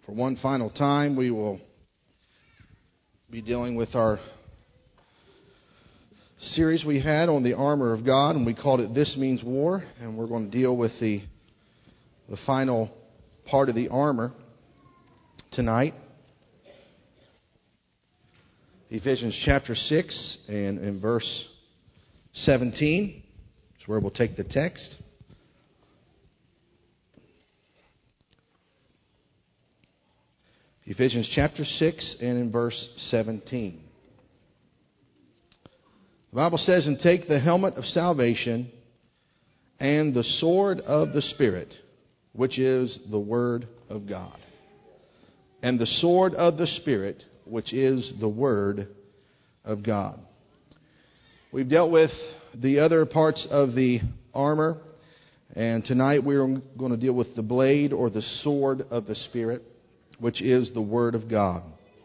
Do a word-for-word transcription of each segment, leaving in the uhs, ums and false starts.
For one final time, we will be dealing with our series we had on the armor of God, and we called it This Means War, and we're going to deal with the the final part of the armor tonight. Ephesians chapter six and in verse seventeen is where we'll take the text. Ephesians chapter six and in verse seventeen. The Bible says, "And take the helmet of salvation and the sword of the Spirit, which is the Word of God." And the sword of the Spirit, which is the Word of God. We've dealt with the other parts of the armor, and tonight we're going to deal with the blade or the sword of the Spirit, which is the Word of God.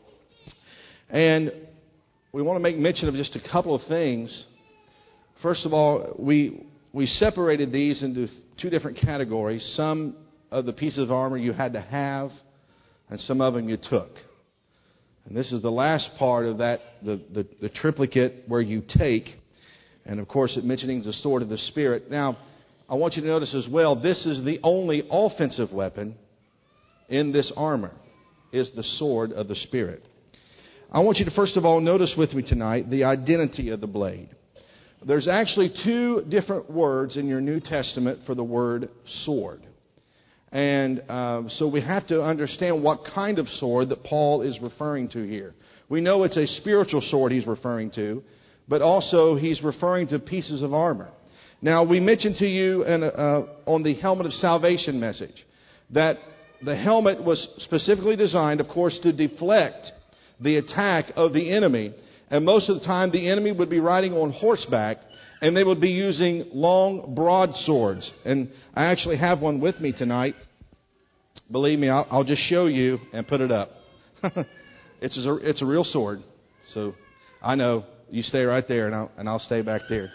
And we want to make mention of just a couple of things. First of all, we we separated these into two different categories. Some of the pieces of armor you had to have, and some of them you took. And this is the last part of that, the, the, the triplicate where you take. And of course, it mentioning the sword of the Spirit. Now, I want you to notice as well, this is the only offensive weapon in this armor, is the sword of the Spirit. I want you to first of all notice with me tonight the identity of the blade. There's actually two different words in your New Testament for the word sword. And uh, so we have to understand what kind of sword that Paul is referring to here. We know it's a spiritual sword he's referring to, but also he's referring to pieces of armor. Now, we mentioned to you in, uh, on the helmet of salvation message that the helmet was specifically designed, of course, to deflect the attack of the enemy. And most of the time, the enemy would be riding on horseback, and they would be using long broadswords. And I actually have one with me tonight. Believe me, I'll, I'll just show you and put it up. it's, a, it's a real sword. So I know. You stay right there, and I'll, and I'll stay back there.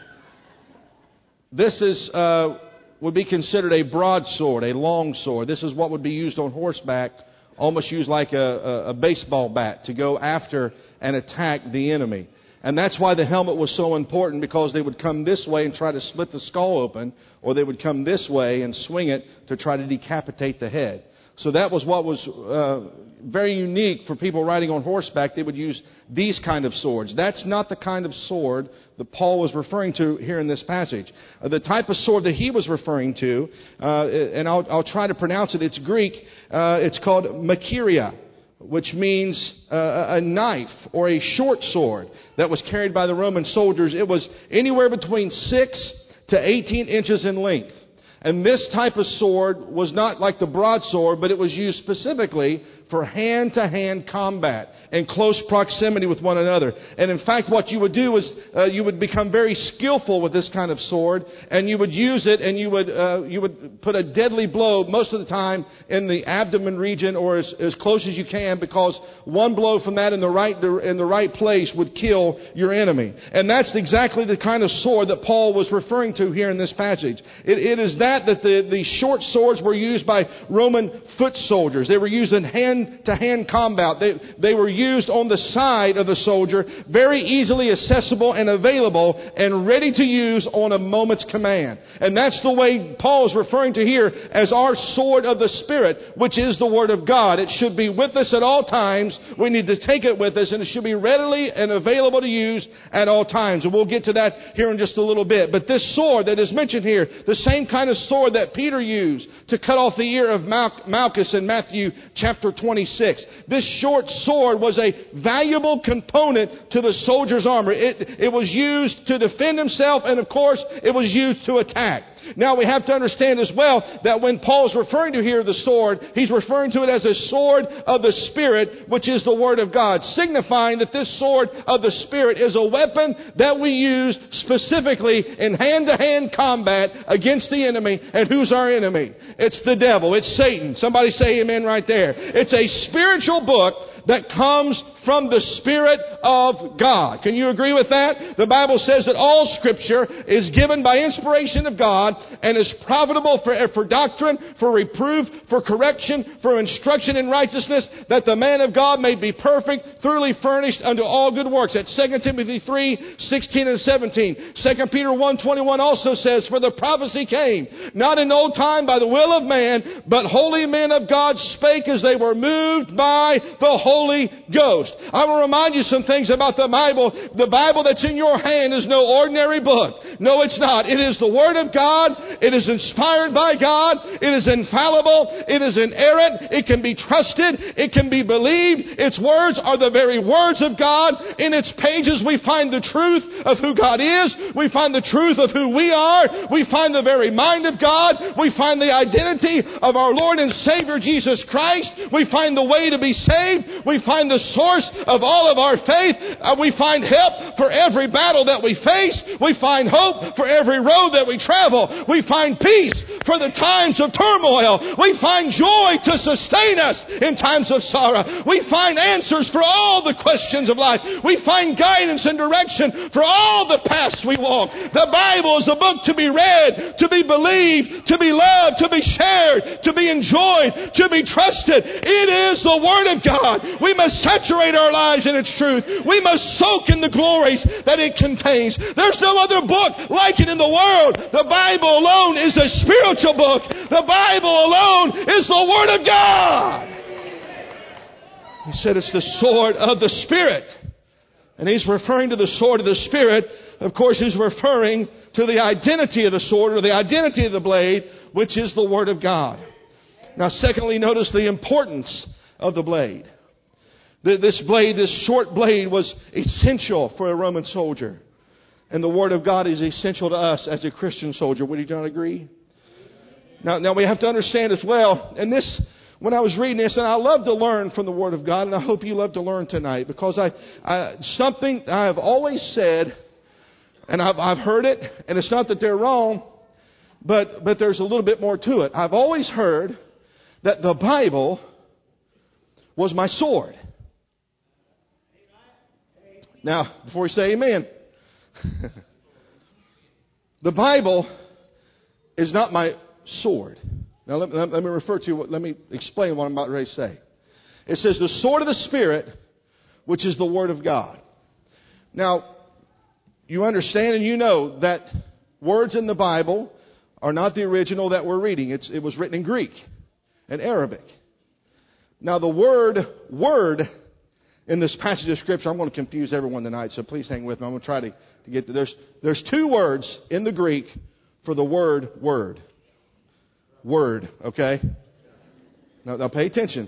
This is uh, would be considered a broadsword, a long sword. This is what would be used on horseback, almost used like a, a, a baseball bat to go after and attack the enemy. And that's why the helmet was so important, because they would come this way and try to split the skull open, or they would come this way and swing it to try to decapitate the head. So that was what was uh, very unique for people riding on horseback. They would use these kind of swords. That's not the kind of sword that Paul was referring to here in this passage. Uh, the type of sword that he was referring to, uh, and I'll, I'll try to pronounce it, it's Greek, uh, it's called machaira, which means uh, a knife or a short sword that was carried by the Roman soldiers. It was anywhere between six to eighteen inches in length. And this type of sword was not like the broadsword, but it was used specifically for hand-to-hand combat in close proximity with one another. And in fact, what you would do is uh, you would become very skillful with this kind of sword, and you would use it, and you would uh, you would put a deadly blow most of the time in the abdomen region, or as, as close as you can, because one blow from that in the right in the right place would kill your enemy. And that's exactly the kind of sword that Paul was referring to here in this passage. It, it is that that the, the short swords were used by Roman foot soldiers. They were used in hand-to-hand combat. They, they were used on the side of the soldier, very easily accessible and available and ready to use on a moment's command. And that's the way Paul is referring to here as our sword of the Spirit, which is the Word of God. It should be with us at all times. We need to take it with us, and it should be readily and available to use at all times. And we'll get to that here in just a little bit. But this sword that is mentioned here, the same kind of sword that Peter used to cut off the ear of Mal- Malchus in Matthew chapter twenty-six. This short sword was a valuable component to the soldier's armor. It, it was used to defend himself, and of course, it was used to attack. Now we have to understand as well that when Paul is referring to here the sword, he's referring to it as a sword of the Spirit, which is the Word of God, signifying that this sword of the Spirit is a weapon that we use specifically in hand-to-hand combat against the enemy. And who's our enemy? It's the devil. It's Satan. Somebody say amen right there. It's a spiritual book that comes from the Spirit of God. Can you agree with that? The Bible says that all Scripture is given by inspiration of God and is profitable for, for doctrine, for reproof, for correction, for instruction in righteousness, that the man of God may be perfect, thoroughly furnished unto all good works. That's Second Timothy three, sixteen and seventeen. Second Peter one, twenty-one also says, for the prophecy came, not in old time by the will of man, but holy men of God spake as they were moved by the Holy Ghost. I will remind you some things about the Bible. The Bible that's in your hand is no ordinary book. No, it's not. It is the Word of God. It is inspired by God. It is infallible. It is inerrant. It can be trusted. It can be believed. Its words are the very words of God. In its pages we find the truth of who God is. We find the truth of who we are. We find the very mind of God. We find the identity of our Lord and Savior Jesus Christ. We find the way to be saved. We find the source of all of our faith. Uh, we find help for every battle that we face. We find hope for every road that we travel. We find peace for the times of turmoil. We find joy to sustain us in times of sorrow. We find answers for all the questions of life. We find guidance and direction for all the paths we walk. The Bible is a book to be read, to be believed, to be loved, to be shared, to be enjoyed, to be trusted. It is the Word of God. We must saturate our lives in its truth. We must soak in the glories that it contains. There's no other book like it in the world. The Bible alone is a spiritual book. The Bible alone is the Word of God. He said it's the sword of the Spirit. And he's referring to the sword of the Spirit. Of course, he's referring to the identity of the sword or the identity of the blade, which is the Word of God. Now, secondly, notice the importance of the blade. This blade, this short blade, was essential for a Roman soldier. And the Word of God is essential to us as a Christian soldier. Would you not agree? Now, now we have to understand as well, and this, when I was reading this, and I love to learn from the Word of God, and I hope you love to learn tonight, because I, I something I have always said, and I've, I've heard it, and it's not that they're wrong, but, but there's a little bit more to it. I've always heard that the Bible was my sword. Now, before we say amen, the Bible is not my sword. Now, let, let, let me refer to, let me explain what I'm about ready to say. It says the sword of the Spirit, which is the Word of God. Now, you understand and you know that words in the Bible are not the original that we're reading. It's, it was written in Greek and Arabic. Now, the word, word, in this passage of Scripture, I'm going to confuse everyone tonight, so please hang with me. I'm going to try to, to get to there's There's two words in the Greek for the word word. Word, okay? Now, now pay attention.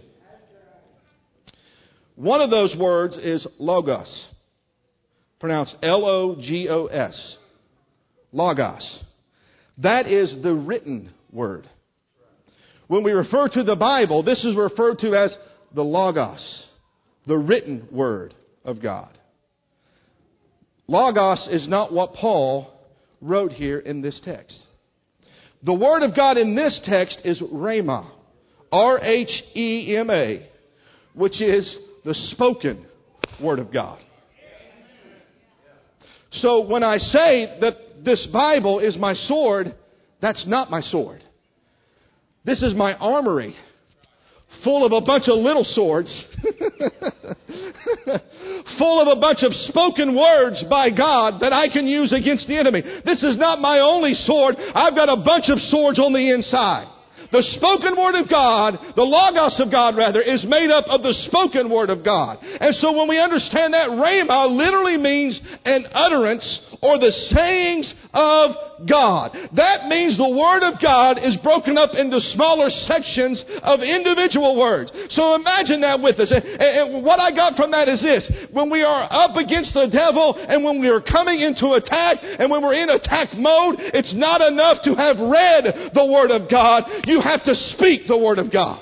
One of those words is logos, pronounced L O G O S. Logos. That is the written word. When we refer to the Bible, this is referred to as the logos, the written word of God. Logos is not what Paul wrote here in this text. The word of God in this text is Rhema, R H E M A, which is the spoken word of God. So when I say that this Bible is my sword, that's not my sword. This is my armory, full of a bunch of little swords, full of a bunch of spoken words by God that I can use against the enemy. This is not my only sword. I've got a bunch of swords on the inside. The spoken word of God, the logos of God rather, is made up of the spoken word of God. And so when we understand that, rhema literally means an utterance or the sayings of God. That means the Word of God is broken up into smaller sections of individual words. So imagine that with us. And what I got from that is this. When we are up against the devil and when we are coming into attack and when we're in attack mode, it's not enough to have read the Word of God. You have to speak the Word of God.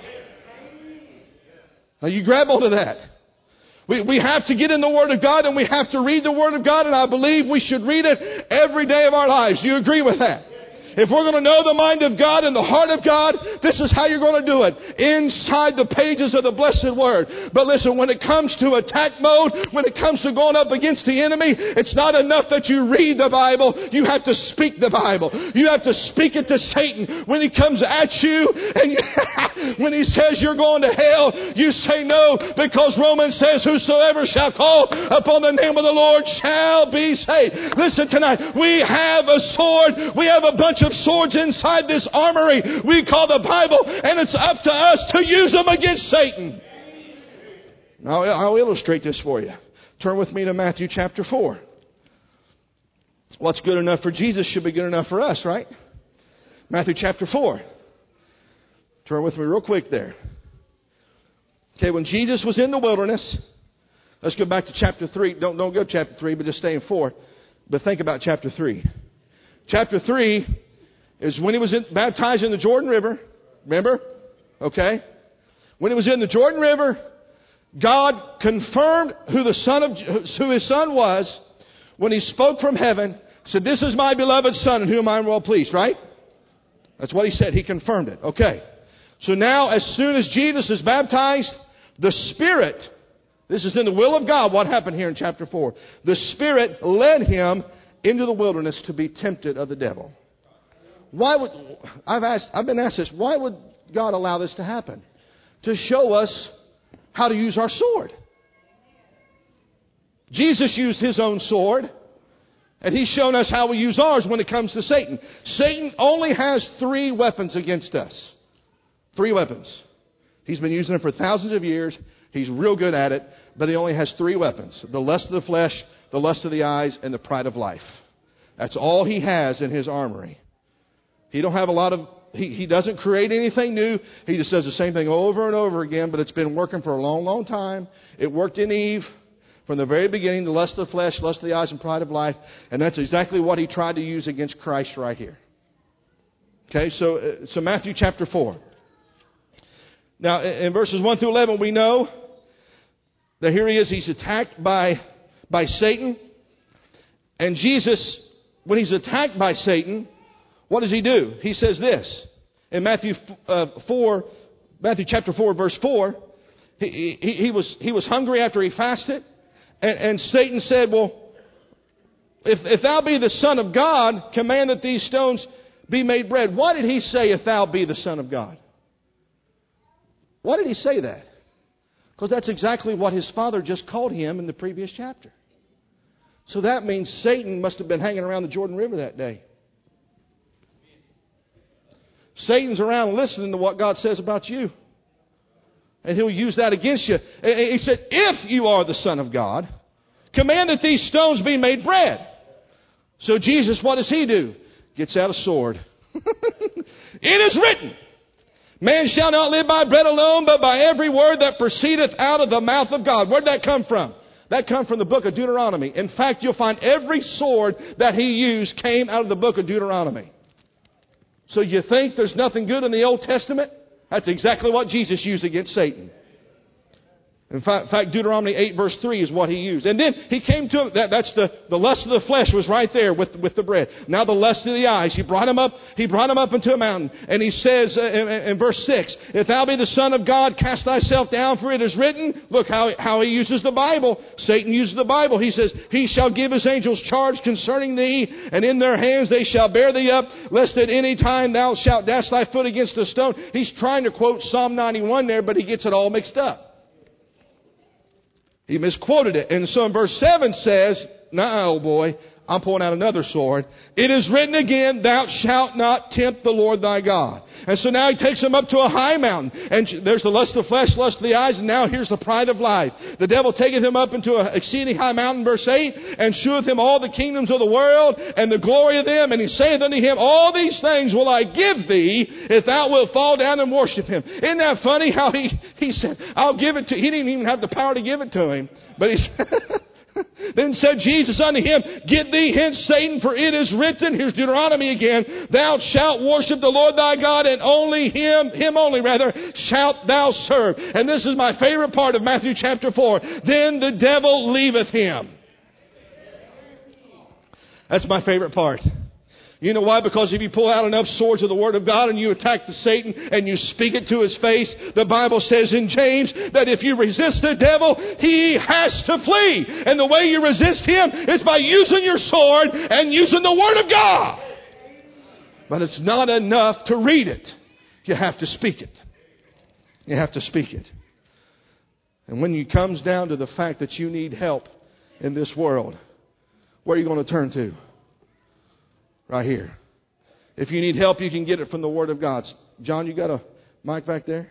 Now you grab hold of that. We, we have to get in the Word of God and we have to read the Word of God, and I believe we should read it every day of our lives. Do you agree with that? If we're going to know the mind of God and the heart of God, this is how you're going to do it. Inside the pages of the blessed Word. But listen, when it comes to attack mode, when it comes to going up against the enemy, it's not enough that you read the Bible. You have to speak the Bible. You have to speak it to Satan. When he comes at you and you, when he says you're going to hell, you say no, because Romans says, whosoever shall call upon the name of the Lord shall be saved. Listen tonight, we have a sword. We have a bunch of swords inside this armory we call the Bible, and it's up to us to use them against Satan. Now, I'll illustrate this for you. Turn with me to Matthew chapter four. What's good enough for Jesus should be good enough for us, right? Matthew chapter four. Turn with me real quick there. Okay, when Jesus was in the wilderness, let's go back to chapter three. Don't, don't go to chapter three, but just stay in four. But think about chapter three. Chapter three is when he was in, baptized in the Jordan River. Remember? Okay. When he was in the Jordan River, God confirmed who the son of who his son was when he spoke from heaven. Said, "This is my beloved son in whom I am well pleased." Right? That's what he said. He confirmed it. Okay. So now, as soon as Jesus is baptized, the Spirit, this is in the will of God. What happened here in chapter four? The Spirit led him into the wilderness to be tempted of the devil. Why would, I've asked, I've been asked this, why would God allow this to happen? To show us how to use our sword. Jesus used his own sword, and he's shown us how we use ours when it comes to Satan. Satan only has three weapons against us. Three weapons. He's been using them for thousands of years. He's real good at it, but he only has three weapons. The lust of the flesh, the lust of the eyes, and the pride of life. That's all he has in his armory. He don't have a lot of, he, he doesn't create anything new. He just does the same thing over and over again, but it's been working for a long, long time. It worked in Eve from the very beginning, the lust of the flesh, lust of the eyes, and pride of life. And that's exactly what he tried to use against Christ right here. Okay, so, uh, so Matthew chapter four. Now, in verses one through eleven, we know that here he is, he's attacked by, by Satan. And Jesus, when he's attacked by Satan, what does he do? He says this in Matthew uh, four, Matthew chapter four, verse four. He, he, he was he was hungry after he fasted, and, and Satan said, "Well, if if thou be the Son of God, command that these stones be made bread." Why did he say, "If thou be the Son of God"? Why did he say that? Because that's exactly what his father just called him in the previous chapter. So that means Satan must have been hanging around the Jordan River that day. Satan's around listening to what God says about you. And he'll use that against you. He said, if you are the Son of God, command that these stones be made bread. So Jesus, what does he do? Gets out a sword. It is written, man shall not live by bread alone, but by every word that proceedeth out of the mouth of God. Where'd that come from? That comes from the book of Deuteronomy. In fact, you'll find every sword that he used came out of the book of Deuteronomy. So you think there's nothing good in the Old Testament? That's exactly what Jesus used against Satan. In fact, Deuteronomy eight verse three is what he used. And then he came to him. That, that's the, the lust of the flesh was right there with, with the bread. Now the lust of the eyes. He brought him up. He brought him up into a mountain. And he says uh, in, in verse six, if thou be the Son of God, cast thyself down, for it is written. Look how, how he uses the Bible. Satan uses the Bible. He says, he shall give his angels charge concerning thee, and in their hands they shall bear thee up, lest at any time thou shalt dash thy foot against a stone. He's trying to quote Psalm ninety-one there, but he gets it all mixed up. He misquoted it. And so in verse seven says, nah, oh boy, I'm pulling out another sword. It is written again, thou shalt not tempt the Lord thy God. And so now he takes him up to a high mountain. And there's the lust of the flesh, lust of the eyes, and now here's the pride of life. The devil taketh him up into an exceeding high mountain, verse eight, and sheweth him all the kingdoms of the world and the glory of them. And he saith unto him, all these things will I give thee if thou wilt fall down and worship him. Isn't that funny how he, he said, I'll give it to, he didn't even have the power to give it to him. But he said, then said Jesus unto him, get thee hence, Satan, for it is written, here's Deuteronomy again, thou shalt worship the Lord thy God, and only him, him only rather, shalt thou serve. And this is my favorite part of Matthew chapter four. Then the devil leaveth him. That's my favorite part. You know why? Because if you pull out enough swords of the Word of God and you attack the Satan and you speak it to his face, the Bible says in James that if you resist the devil, he has to flee. And the way you resist him is by using your sword and using the Word of God. But it's not enough to read it. You have to speak it. You have to speak it. And when it comes down to the fact that you need help in this world, where are you going to turn to? Right here. If you need help, you can get it from the Word of God. John, you got a mic back there?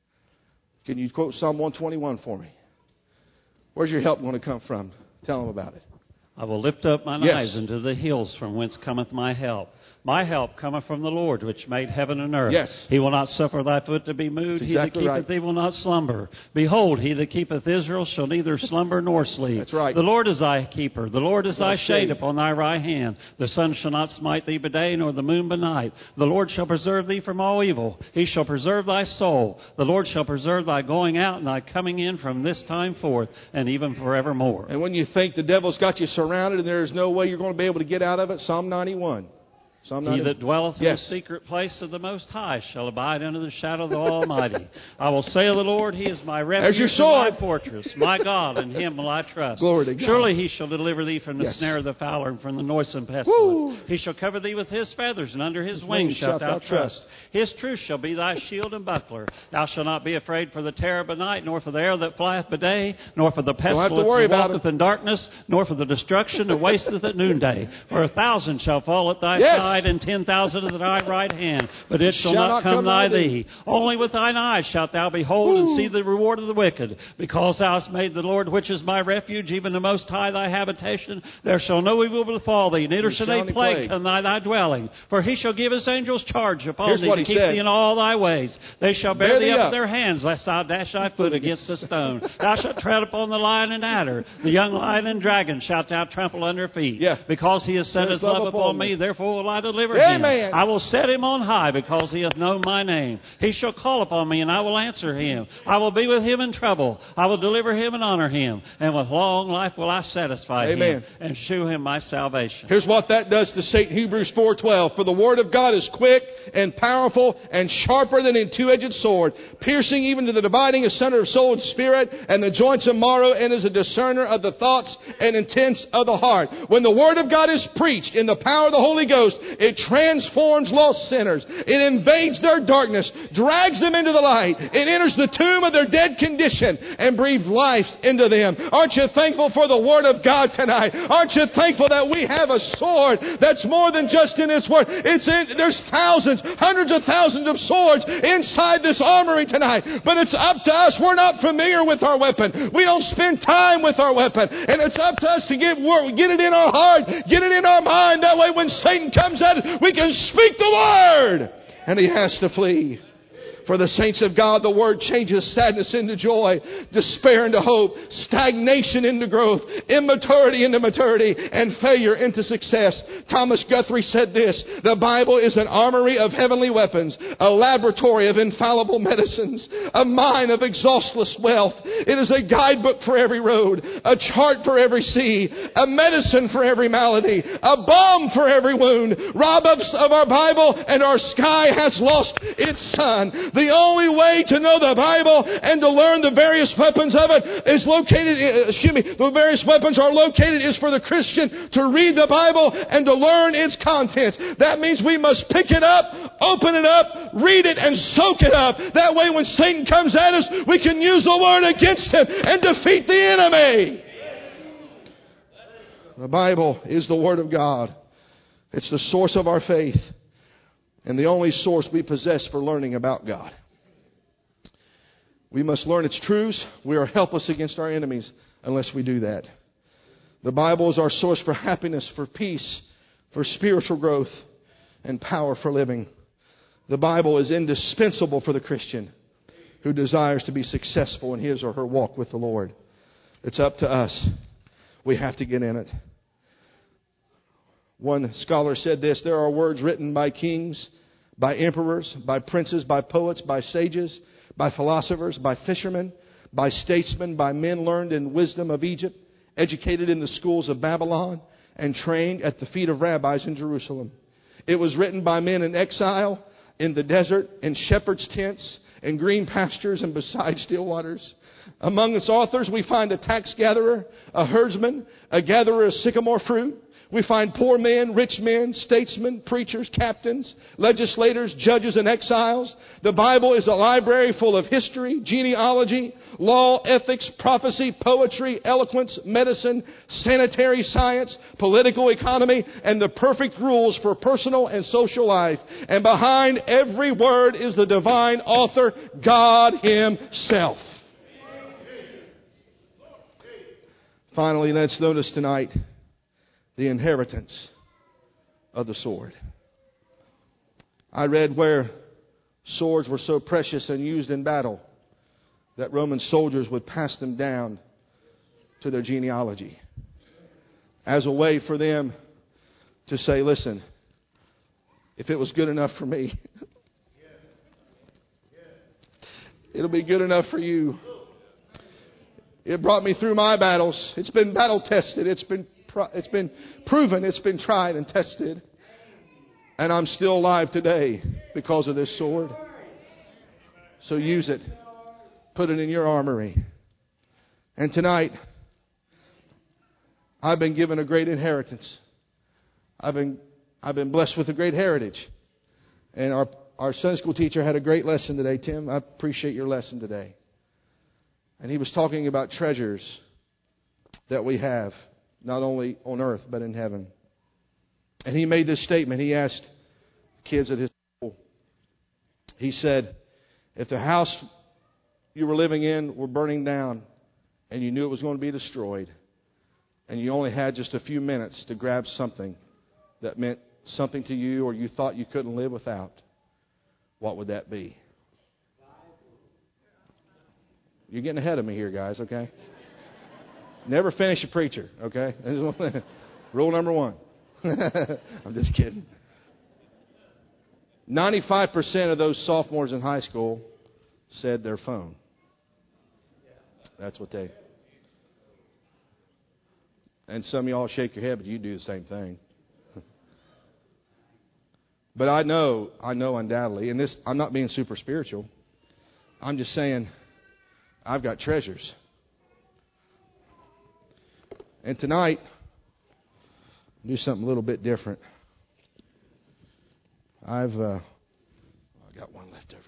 Can you quote Psalm one twenty-one for me? Where's your help going to come from? Tell them about it. I will lift up mine Yes. eyes unto the hills from whence cometh my help. My help cometh from the Lord, which made heaven and earth. Yes. He will not suffer thy foot to be moved. That's He that exactly keepeth right. thee will not slumber. Behold, he that keepeth Israel shall neither slumber nor sleep. That's right. The Lord is thy keeper. The Lord is thy Thy shade shade. upon thy right hand. The sun shall not smite thee by day, nor the moon by night. The Lord shall preserve thee from all evil. He shall preserve thy soul. The Lord shall preserve thy going out and thy coming in from this time forth, and even forevermore. And when you think the devil's got you surrounded and there's no way you're going to be able to get out of it, Psalm ninety-one. Psalm He ninety-one. that dwelleth Yes. in the secret place of the Most High shall abide under the shadow of the Almighty. I will say of the Lord, He is my refuge There's your and sword. my fortress. My God, in Him will I trust. Glory to God. Surely He shall deliver thee from the Yes. snare of the fowler and from the noisome pestilence. Woo. He shall cover thee with His feathers, and under His His wings wings shalt shalt thou thou trust. trust. His truth shall be thy shield and buckler. Thou shalt not be afraid for the terror by night, nor for the arrow that flieth by day, nor for the have to pestilence worry that about walketh in darkness, nor for the destruction that wasteth at noonday. For a thousand shall fall at thy Yes. side, and ten thousand at thy right hand, but it shall, Shall not come nigh thee. Only with thine eyes shalt thou behold Woo. and see the reward of the wicked. Because thou hast made the Lord, which is my refuge, even the Most High thy habitation, there shall no evil befall thee, neither There shall shall any any plague plague. come nigh thy dwelling. For he shall give his angels charge upon Here's thee what to he keep said. thee in all thy ways. They shall bear, Bear thee thee up up. with their hands, lest thou dash thy foot against the stone. Thou shalt tread upon the lion and adder, the young lion and dragon shalt thou trample under feet. Yeah. Because he has set his love upon me, therefore will I deliver him. Amen. I will set him on high, because he hath known my name. He shall call upon me, and I will answer him. I will be with him in trouble. I will deliver him and honor him. And with long life will I satisfy Amen. him and shew him my salvation. Here's what that does to Satan. Hebrews four twelve. For the word of God is quick and powerful and sharper than a two-edged sword, piercing even to the dividing asunder of soul and spirit and the joints and marrow, and is a discerner of the thoughts and intents of the heart. When the word of God is preached in the power of the Holy Ghost, it transforms lost sinners. It invades their darkness, drags them into the light. It enters the tomb of their dead condition and breathes life into them. Aren't you thankful for the Word of God tonight? Aren't you thankful that we have a sword that's more than just in its Word? It's in, there's thousands, hundreds of thousands of swords inside this armory tonight. But it's up to us. We're not familiar with our weapon. We don't spend time with our weapon. And it's up to us to get, get it in our heart, get it in our mind. That way when Satan comes at us, we can speak the Word. And he has to flee. For the saints of God, the Word changes sadness into joy, despair into hope, stagnation into growth, immaturity into maturity, and failure into success. Thomas Guthrie said this: the Bible is an armory of heavenly weapons, a laboratory of infallible medicines, a mine of exhaustless wealth. It is a guidebook for every road, a chart for every sea, a medicine for every malady, a balm for every wound. Rob us of our Bible, and our sky has lost its sun. The only way to know the Bible and to learn the various weapons of it is located, excuse me, the various weapons are located is for the Christian to read the Bible and to learn its contents. That means we must pick it up, open it up, read it, and soak it up. That way when Satan comes at us, we can use the Word against him and defeat the enemy. The Bible is the Word of God. It's the source of our faith, and the only source we possess for learning about God. We must learn its truths. We are helpless against our enemies unless we do that. The Bible is our source for happiness, for peace, for spiritual growth, and power for living. The Bible is indispensable for the Christian who desires to be successful in his or her walk with the Lord. It's up to us. We have to get in it. One scholar said this: there are words written by kings, by emperors, by princes, by poets, by sages, by philosophers, by fishermen, by statesmen, by men learned in wisdom of Egypt, educated in the schools of Babylon, and trained at the feet of rabbis in Jerusalem. It was written by men in exile, in the desert, in shepherds' tents, in green pastures, and beside still waters. Among its authors, we find a tax gatherer, a herdsman, a gatherer of sycamore fruit. We find poor men, rich men, statesmen, preachers, captains, legislators, judges, and exiles. The Bible is a library full of history, genealogy, law, ethics, prophecy, poetry, eloquence, medicine, sanitary science, political economy, and the perfect rules for personal and social life. And behind every word is the divine author, God Himself. Finally, let's notice tonight the inheritance of the sword. I read where swords were so precious and used in battle that Roman soldiers would pass them down to their genealogy as a way for them to say, listen, if it was good enough for me, it'll be good enough for you. It brought me through my battles. It's been battle tested. It's been It's been proven. It's been tried and tested. And I'm still alive today because of this sword. So use it. Put it in your armory. And tonight, I've been given a great inheritance. I've been, I've been blessed with a great heritage. And our, our Sunday school teacher had a great lesson today, Tim. I appreciate your lesson today. And he was talking about treasures that we have, not only on earth, but in heaven. And he made this statement. He asked kids at his school. He said, if the house you were living in were burning down and you knew it was going to be destroyed, and you only had just a few minutes to grab something that meant something to you or you thought you couldn't live without, what would that be? You're getting ahead of me here, guys, okay? Never finish a preacher, okay? Rule number one. I'm just kidding. ninety-five percent of those sophomores in high school said their phone. That's what they... And some of y'all shake your head, but you do the same thing. But I know, I know undoubtedly, and this, I'm not being super spiritual. I'm just saying, I've got treasures. And tonight, I'll do something a little bit different. I've uh, I got one left over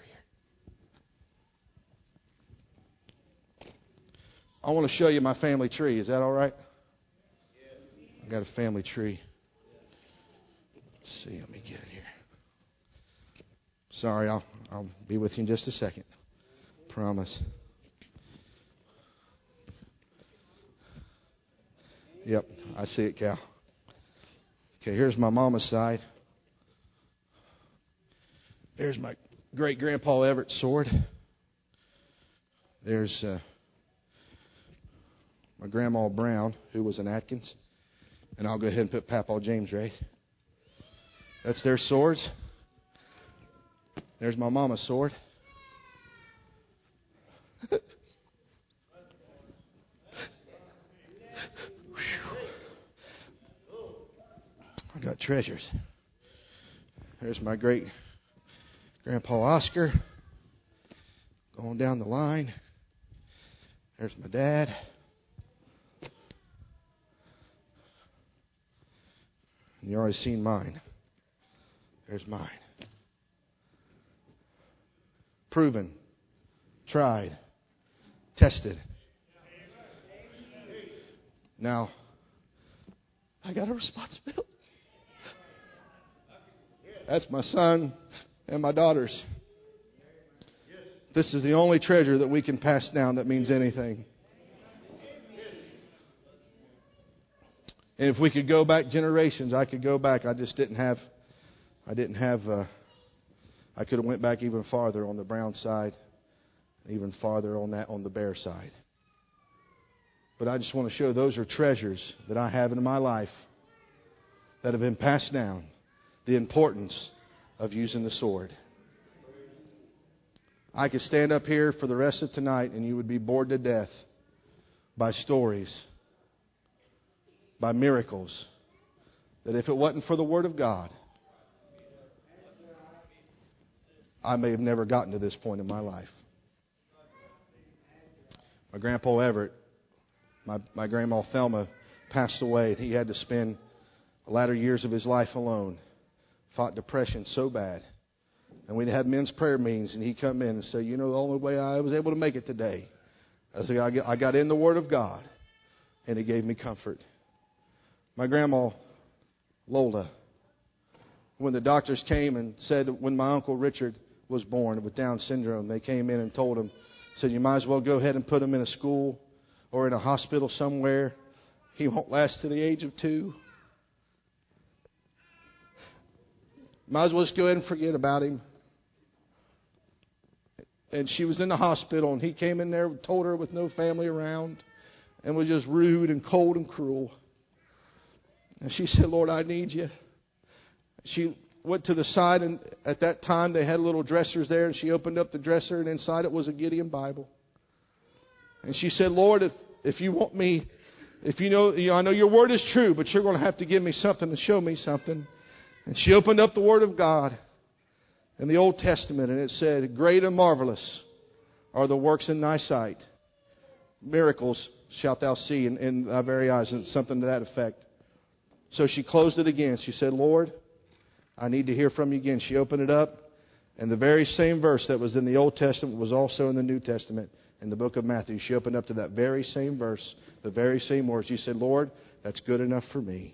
here. I want to show you my family tree. Is that all right? I've got a family tree. Let's see, let me get it here. Sorry, I'll I'll be with you in just a second. Promise. Yep, I see it, Cal. Okay, here's my mama's side. There's my great-grandpa Everett's sword. There's uh, my grandma Brown, who was an Atkins. And I'll go ahead and put Papaw James right. That's their swords. There's my mama's sword. I got treasures. There's my great grandpa Oscar. Going down the line. There's my dad. And you already seen mine. There's mine. Proven, tried, tested. Now, I got a responsibility. That's my son and my daughters. This is the only treasure that we can pass down that means anything. And if we could go back generations, I could go back. I just didn't have, I didn't have, uh, I could have went back even farther on the Brown side, even farther on that, on the Bear side. But I just want to show those are treasures that I have in my life that have been passed down. The importance of using the sword. I could stand up here for the rest of tonight and you would be bored to death by stories, by miracles, that if it wasn't for the Word of God, I may have never gotten to this point in my life. My grandpa Everett, my, my grandma Thelma passed away. He had to spend the latter years of his life alone. Fought depression so bad. And we'd have men's prayer meetings, and he'd come in and say, you know, the only way I was able to make it today, I said, I got, I got in the Word of God, and it gave me comfort. My grandma Lola, when the doctors came and said when my Uncle Richard was born with Down syndrome, they came in and told him, said, you might as well go ahead and put him in a school or in a hospital somewhere. He won't last to the age of two. Might as well just go ahead and forget about him. And she was in the hospital, and he came in there, told her with no family around, and was just rude and cold and cruel. And she said, Lord, I need you. She went to the side, and at that time they had little dressers there, and she opened up the dresser, and inside it was a Gideon Bible. And she said, Lord, if, if you want me, if you know, you know, I know your word is true, but you're going to have to give me something to show me something. And she opened up the Word of God in the Old Testament, and it said, great and marvelous are the works in thy sight. Miracles shalt thou see in, in thy very eyes, and something to that effect. So she closed it again. She said, Lord, I need to hear from you again. She opened it up, and the very same verse that was in the Old Testament was also in the New Testament, in the book of Matthew. She opened up to that very same verse, the very same words. She said, Lord, that's good enough for me.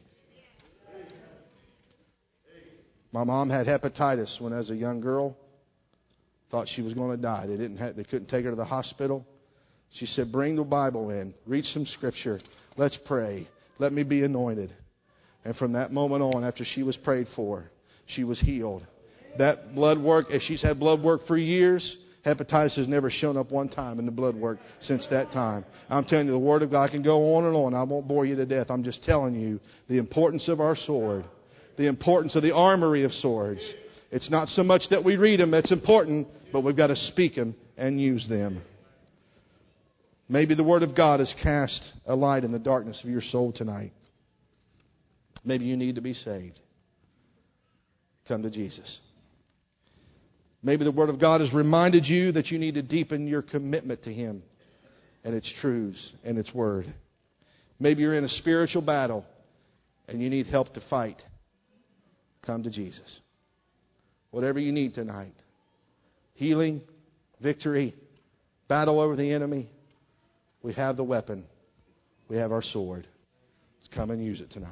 My mom had hepatitis when, as a young girl, thought she was going to die. They didn't have, they couldn't take her to the hospital. She said, bring the Bible in, read some Scripture, let's pray, let me be anointed. And from that moment on, after she was prayed for, she was healed. That blood work, if she's had blood work for years, hepatitis has never shown up one time in the blood work since that time. I'm telling you, the Word of God can go on and on. I won't bore you to death. I'm just telling you the importance of our sword. The importance of the armory of swords. It's not so much that we read them that's important, but we've got to speak them and use them. Maybe the Word of God has cast a light in the darkness of your soul tonight. Maybe you need to be saved. Come to Jesus. Maybe the Word of God has reminded you that you need to deepen your commitment to Him and its truths and its Word. Maybe you're in a spiritual battle and you need help to fight. Come to Jesus. Whatever you need tonight. Healing, victory, battle over the enemy. We have the weapon. We have our sword. Let's come and use it tonight.